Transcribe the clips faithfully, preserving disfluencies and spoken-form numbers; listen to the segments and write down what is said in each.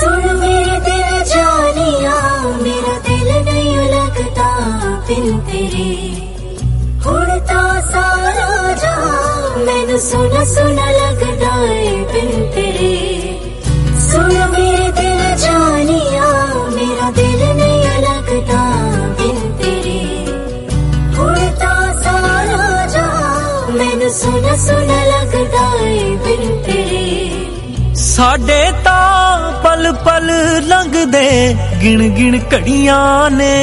सुन मेरे दिल जानिया, मेरा दिल नहीं लगता बिन तेरे। उड़ता सारा जहां मैनू सुना सुना लगदा है बिन तेरे। सुन मेरे दिल जानिया, मेरा दिल नहीं लगता बिन तेरे। उड़ता सारा जहां मैनू सुना सुना लगदा है बिन तेरे। साडे ता पल पल लंघदे गिण गिण घड़ियां ने,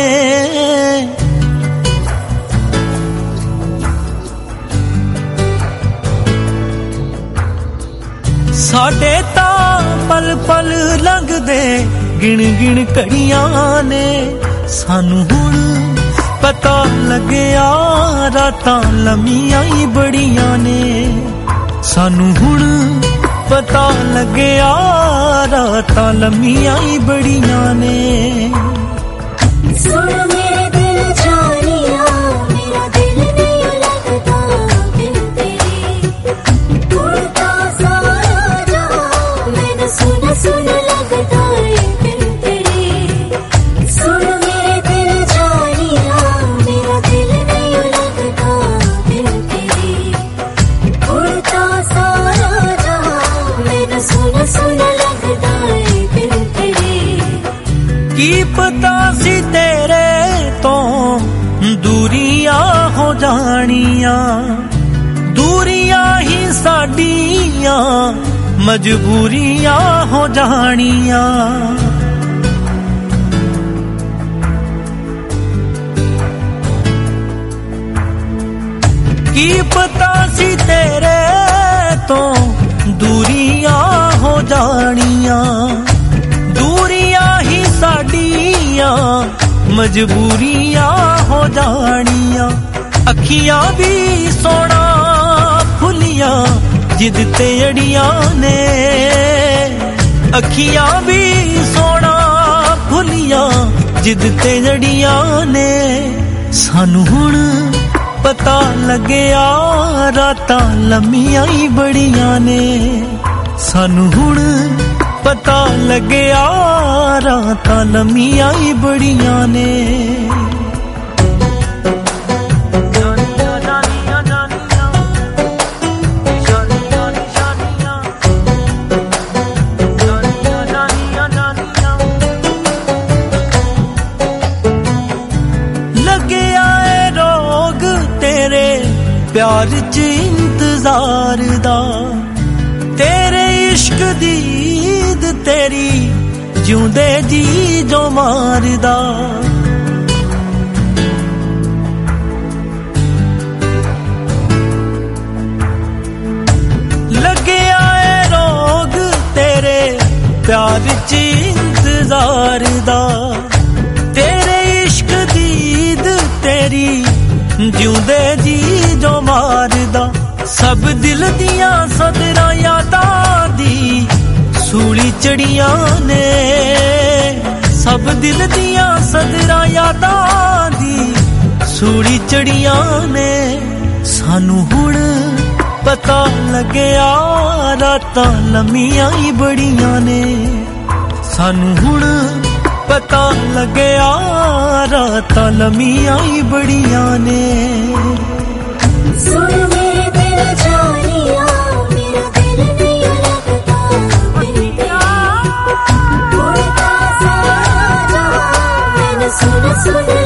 साडे ता पल पल लंघदे गिण गिण घड़ियां ने। सानू हुण पता लग्या रातां लम्मियां ही बड़ियां ने। सानू हुण पता लग्या रातां लम्मियां ही बड़ियां ने। सुन मेरे दिल जानिया, मेरा दिल नहीं लगता बिन तेरे। उड़ता सारा जहां मैनू सुना सुना लगदा है बिन तेरे। सुन मेरे दिल जानिया, मेरा दिल नहीं लगता बिन तेरे। उड़ता सारा जहां मैनू सुना सुना लगदा है बिन तेरे। की पता सी तेरे तो दूरियां हो जानियां, दूरियां ही साडियां मजबूरियां हो जानियां। की पता सी तेरे तो दूरियां हो जानियां, दूरियां ही साडियां मजबूरियां हो जानियां। अखियां भी सोना फुलियां जिद ते अड़ियां ने, अखियां भी सोना फुलियां जिद ते अड़ियां ने। सानू हुण पता लग्या रातां लम्मियां ही बड़ियां ने। सानू हुण पता लग्या रातां लम्मियां ही बड़ियां ने। लग्या है रोग तेरे प्यार च इंतजार दा, तेरे इश्क दी ईद तेरी जिउंदे जी जो मारदा। लग्या है रोग तेरे प्यार च इंतजार दा, तेरे इश्क दी ईद तेरी जिउंदे जी जो मारदा। सब दिल दियां सदरां यादां दी सूली चढ़ियां ने, सब दिल दियां सदरां यादां दी सूली चढ़ियां ने। सानू हुण पता लग्या रातां लम्मियां ही बड़ियां ने। सानू हुण पता लग्या रातां लम्मियां ही बड़ियां ने। सुन मेरे दिल जानिया, मेरा दिल नहीं लगता बिन तेरे। उड़ता सारा जहां मैनू सुना सुना